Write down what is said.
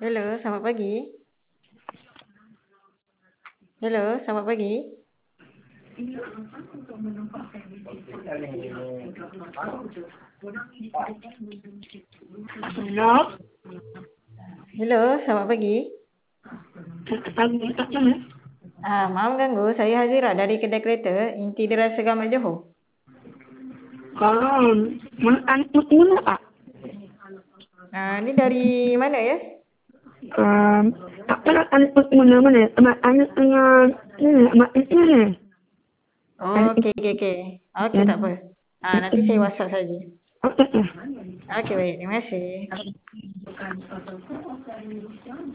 Hello, selamat pagi. Hello, selamat pagi. Halo, Hello, selamat pagi. pagi tak mana? Maaf ganggu, saya Hazira dari kedai kereta Inti Derai Segamat Johor. Kalau anak mana Pak? Ni dari mana ya? Tak pernah anak mana? Anak dengan mak ini. Oh, okey. Okey, tak apa. Nanti saya WhatsApp saja. Okey. Okey, baik. Terima kasih.